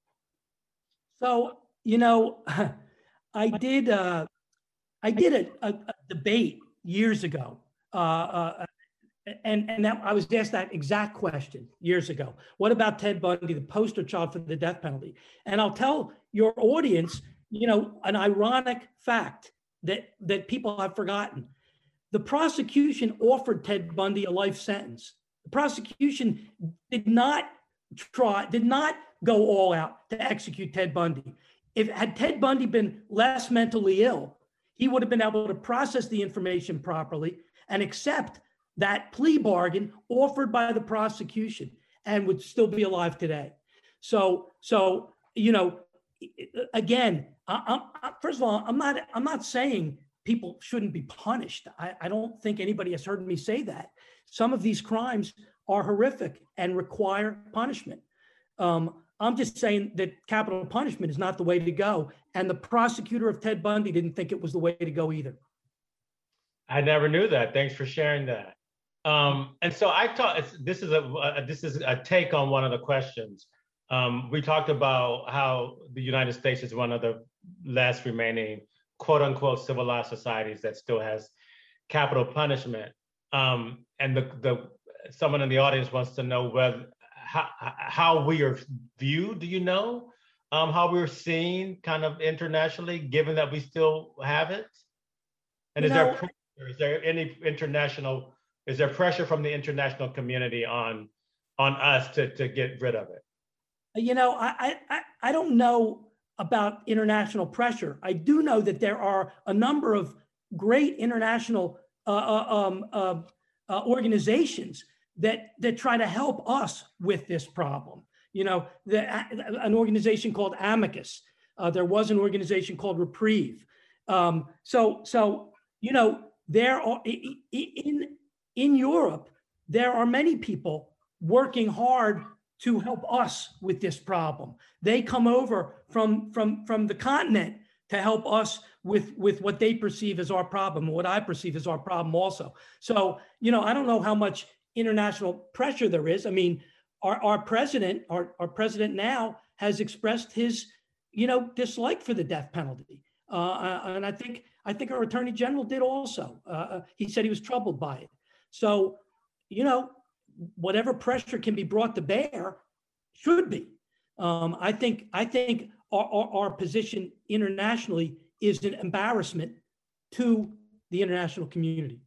So, you know, I did uh, I did a, a, a debate years ago. Uh, uh, and and that, I was asked that exact question years ago. What about Ted Bundy, the poster child for the death penalty? And I'll tell your audience, you know, an ironic fact that, that people have forgotten. The prosecution offered Ted Bundy a life sentence. The prosecution did not try, did not go all out to execute Ted Bundy. If had Ted Bundy been less mentally ill, he would have been able to process the information properly and accept that plea bargain offered by the prosecution and would still be alive today. So, so you know, again, I, I, first of all, I'm not, I'm not saying people shouldn't be punished. I, I don't think anybody has heard me say that. Some of these crimes are horrific and require punishment. Um, I'm just saying that capital punishment is not the way to go. And the prosecutor of Ted Bundy didn't think it was the way to go either. I never knew that. Thanks for sharing that. Um, and so I thought this is a, a this is a take on one of the questions. Um, we talked about how the United States is one of the last remaining quote unquote civilized societies that still has capital punishment. Um, and the, the someone in the audience wants to know whether how, how we are viewed. Do you know um, how we're seen kind of internationally, given that we still have it? And is there is there any international Is there pressure from the international community on on us to, to get rid of it? You know, I, I, I don't know about international pressure. I do know that there are a number of great international uh, um, uh, uh, organizations that that try to help us with this problem. You know, the, an organization called Amicus. Uh, there was an organization called Reprieve. Um, so, so you know, there are in in Europe there are many people working hard to help us with this problem. They come over from from from the continent to help us with with what they perceive as our problem, what I perceive as our problem also. So, you know, I don't know how much international pressure there is. I mean, our, our president, our, our president now has expressed his, you know, dislike for the death penalty. Uh, and I think I think our attorney general did also. Uh, he said he was troubled by it. So, you know, whatever pressure can be brought to bear should be. Um, I think I think our, our, our position internationally is an embarrassment to the international community.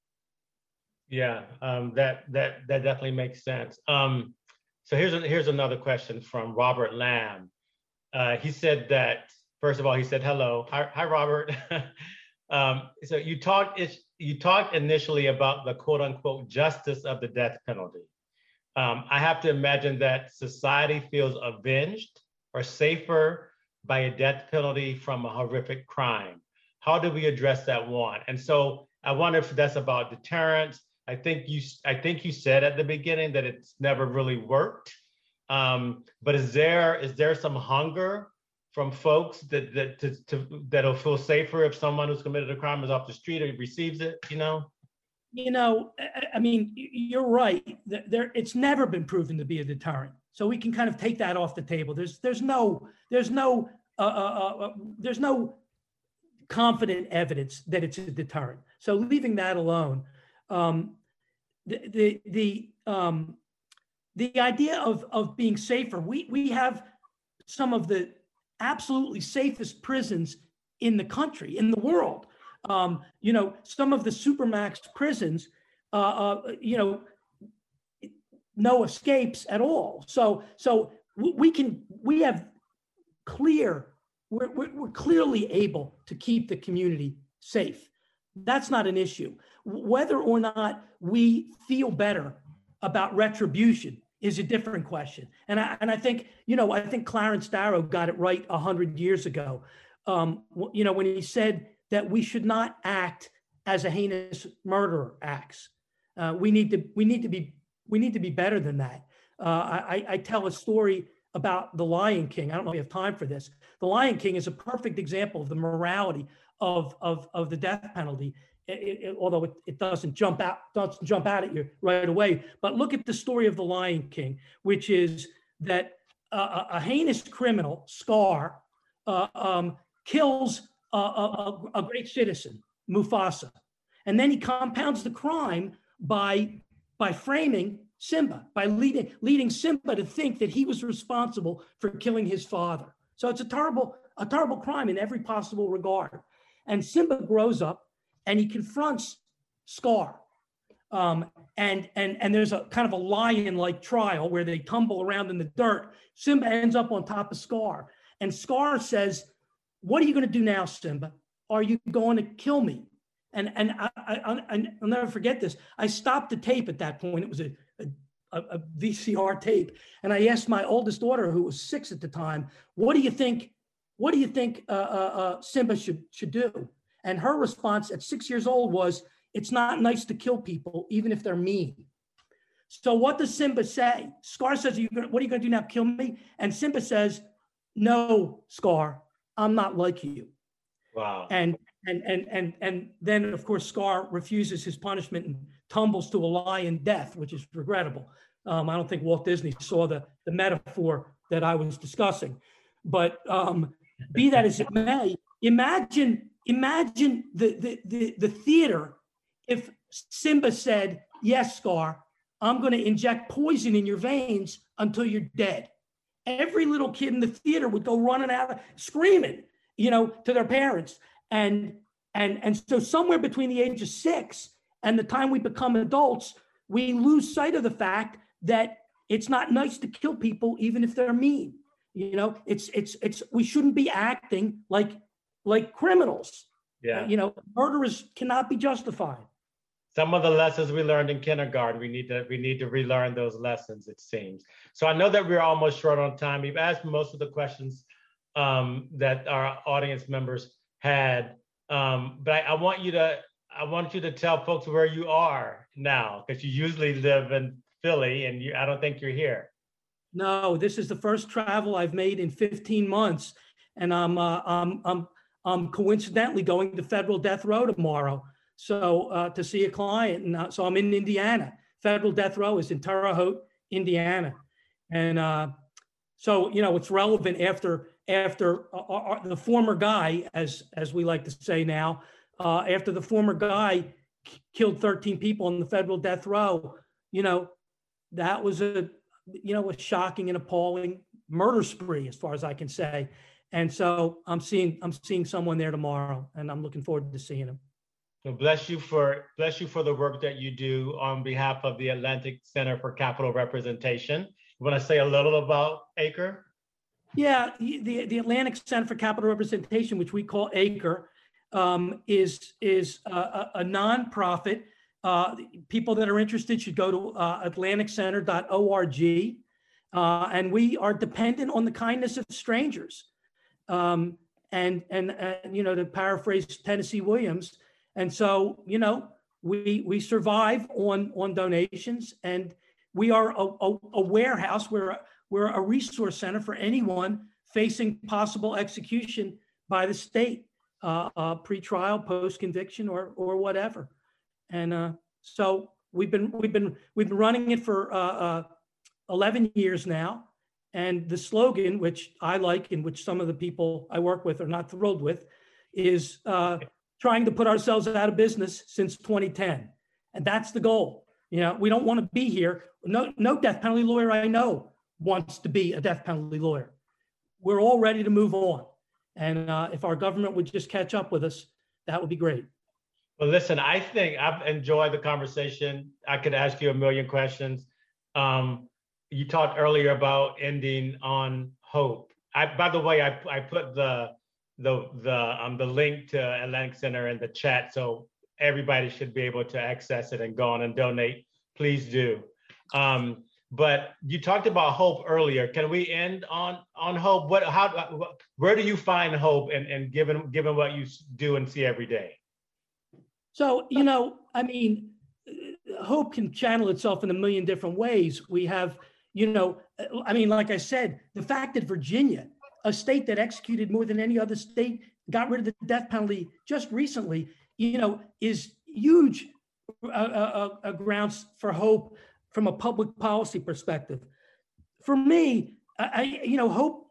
Yeah, um, that that that definitely makes sense. Um, so here's a, here's another question from Robert Lamb. Uh, he said that, first of all, he said hello. Hi, hi Robert. um, so you talked you talked initially about the quote unquote justice of the death penalty. Um, I have to imagine that society feels avenged or safer by a death penalty from a horrific crime. How do we address that one? And so I wonder if that's about deterrence. I think you I think you said at the beginning that it's never really worked. Um, but is there is there some hunger from folks that that to, to, that'll feel safer if someone who's committed a crime is off the street or receives it? You know. You know, I mean, you're right. There, it's never been proven to be a deterrent. So we can kind of take that off the table. There's, there's no, there's no, uh, uh, uh, there's no confident evidence that it's a deterrent. So leaving that alone, um, the, the, the, um, the idea of of being safer. We we have some of the absolutely safest prisons in the country, in the world. Um, you know, some of the supermax prisons, uh, uh, you know, no escapes at all. So, so we can, we have clear, we're, we're, we're clearly able to keep the community safe. That's not an issue. Whether or not we feel better about retribution is a different question. And I, and I think, you know, I think Clarence Darrow got it right a hundred years ago. Um, you know, when he said that we should not act as a heinous murderer acts. Uh, we need to we need to be we need to be better than that. Uh, I, I tell a story about The Lion King. I don't know if we have time for this. The Lion King is a perfect example of the morality of of, of the death penalty. It, it, although it, it doesn't jump out doesn't jump out at you right away. But look at the story of The Lion King, which is that uh, a, a heinous criminal, Scar, uh, um, kills A, a, a great citizen, Mufasa. And then he compounds the crime by, by framing Simba, by leading, leading Simba to think that he was responsible for killing his father. So it's a terrible, a terrible crime in every possible regard. And Simba grows up and he confronts Scar. Um, and, and, and there's a kind of a lion-like trial where they tumble around in the dirt. Simba ends up on top of Scar. And Scar says, "What are you going to do now, Simba? Are you going to kill me?" And and I, I, I'll never forget this. I stopped the tape at that point. It was a, a, a V C R tape. And I asked my oldest daughter, who was six at the time, what do you think, what do you think uh, uh, uh, Simba should, should do? And her response at six years old was, "It's not nice to kill people, even if they're mean." So what does Simba say? Scar says, are you gonna, what are you going to do now, kill me? And Simba says, "No, Scar, I'm not like you." Wow. And and and and and then of course Scar refuses his punishment and tumbles to a lion death, which is regrettable. Um, I don't think Walt Disney saw the the metaphor that I was discussing. But um, be that as it may, imagine imagine the the the, the theater if Simba said, "Yes, Scar, I'm going to inject poison in your veins until you're dead." Every little kid in the theater would go running out, screaming, you know, to their parents. And, and, and so somewhere between the age of six and the time we become adults, we lose sight of the fact that it's not nice to kill people, even if they're mean. You know, it's it's it's we shouldn't be acting like like criminals. Yeah. You know, murderers cannot be justified. Some of the lessons we learned in kindergarten, we need to we need to relearn those lessons, it seems. So I know that we're almost short on time. We've asked most of the questions um, that our audience members had, um, but I, I want you to I want you to tell folks where you are now, because you usually live in Philly, and you, I don't think you're here. No, this is the first travel I've made in fifteen months, and I'm uh, I'm I'm I'm coincidentally going to federal death row tomorrow. So uh, to see a client, and uh, so I'm in Indiana. Federal death row is in Terre Haute, Indiana, and uh, so you know it's relevant after after uh, uh, the former guy, as as we like to say now, uh, after the former guy killed thirteen people on the federal death row. You know, that was a you know a shocking and appalling murder spree, as far as I can say. And so I'm seeing I'm seeing someone there tomorrow, and I'm looking forward to seeing him. So bless you for bless you for the work that you do on behalf of the Atlantic Center for Capital Representation. You want to say a little about ACRE? Yeah, the, the Atlantic Center for Capital Representation, which we call ACRE, um, is is a, a, a nonprofit. Uh, people that are interested should go to uh, atlantic center dot org, uh, and we are dependent on the kindness of strangers. Um, and, and and you know, to paraphrase Tennessee Williams. And so, you know, we we survive on on donations, and we are a, a, a warehouse. We're a, we're a resource center for anyone facing possible execution by the state, uh, uh, pre-trial, post-conviction, or or whatever. And uh, so we've been we've been we've been running it for uh, uh, eleven years now. And the slogan, which I like, and which some of the people I work with are not thrilled with, is uh, trying to put ourselves out of business since twenty ten. And that's the goal. You know, we don't want to be here. No, no death penalty lawyer I know wants to be a death penalty lawyer. We're all ready to move on. And uh, if our government would just catch up with us, that would be great. Well, listen, I think I've enjoyed the conversation. I could ask you a million questions. Um, you talked earlier about ending on hope. I, by the way, I, I put the the the um the link to Atlantic Center in the chat, so everybody should be able to access it and go on and donate. Please do. Um, but you talked about hope earlier. Can we end on on hope? What how where do you find hope, and and given given what you do and see every day? So, you know, I mean, hope can channel itself in a million different ways. We have, you know, I mean, like I said, the fact that Virginia, a state that executed more than any other state, got rid of the death penalty just recently, you know, is huge uh, uh, uh, grounds for hope from a public policy perspective. For me, I, you know, hope,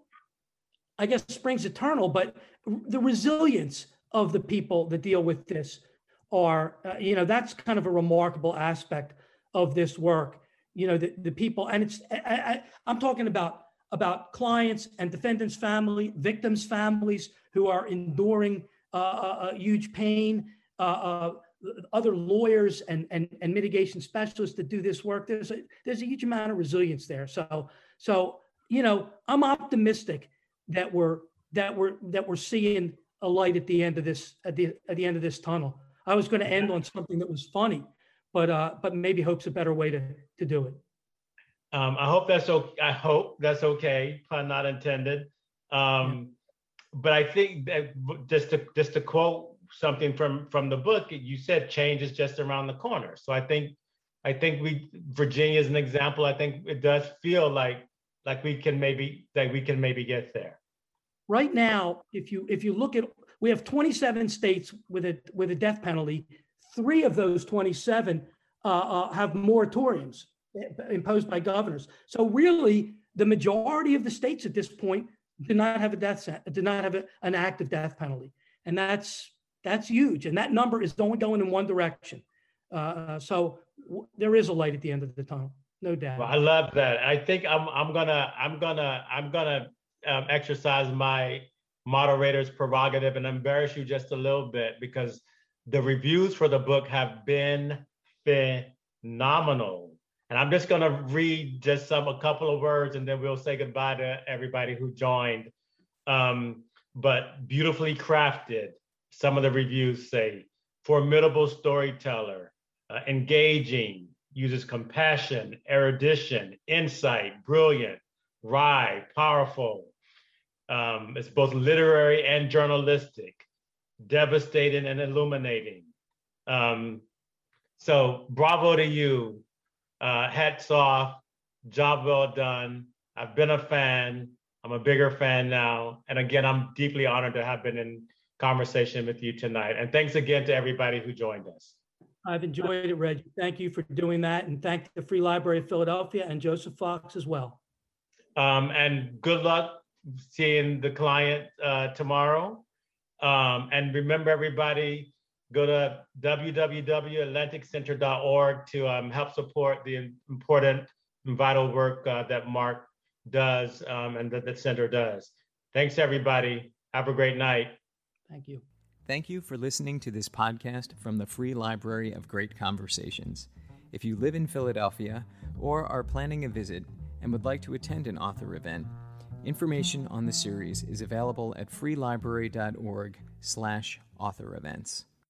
I guess, springs eternal, but the resilience of the people that deal with this are, uh, you know, that's kind of a remarkable aspect of this work. You know, the, the people, and it's, I, I, I'm talking about, about clients and defendants' family, victims' families who are enduring uh, uh, huge pain, uh, uh, other lawyers and, and, and mitigation specialists that do this work. There's a, there's a huge amount of resilience there. So, so, you know, I'm optimistic that we're, that we're, that we're seeing a light at the end of this, at the, at the end of this tunnel. I was going to end on something that was funny, but, uh, but maybe hope's a better way to, to do it. Um, I hope that's okay. I hope that's okay. Pun not intended. Um, yeah. But I think that just to just to quote something from from the book, you said change is just around the corner. So I think I think we Virginia is an example. I think it does feel like like we can maybe that we can maybe get there. Right now, if you if you look at, we have twenty-seven states with a with a death penalty. Three of those twenty-seven uh, uh, have moratoriums imposed by governors. So really, the majority of the states at this point do not have a death sentence, do not have a, an active death penalty, and that's that's huge. And that number is only going in one direction. Uh, so w- there is a light at the end of the tunnel, no doubt. Well, I love that. I think I'm I'm gonna I'm gonna I'm gonna um, exercise my moderator's prerogative and embarrass you just a little bit, because the reviews for the book have been phenomenal. And I'm just gonna read just some, a couple of words, and then we'll say goodbye to everybody who joined. Um, but beautifully crafted, some of the reviews say, formidable storyteller, uh, engaging, uses compassion, erudition, insight, brilliant, wry, powerful. Um, it's both literary and journalistic, devastating and illuminating. Um, so bravo to you. Uh, hats off, job well done. I've been a fan. I'm a bigger fan now. And again, I'm deeply honored to have been in conversation with you tonight. And thanks again to everybody who joined us. I've enjoyed it, Reggie. Thank you for doing that. And thank the Free Library of Philadelphia and Joseph Fox as well. Um, and good luck seeing the client uh, tomorrow. Um, and remember, everybody, go to w w w dot atlantic center dot org to um, help support the important and vital work uh, that Mark does um, and that the center does. Thanks, everybody. Have a great night. Thank you. Thank you for listening to this podcast from the Free Library of Great Conversations. If you live in Philadelphia or are planning a visit and would like to attend an author event, information on the series is available at freelibrary dot org slash author events.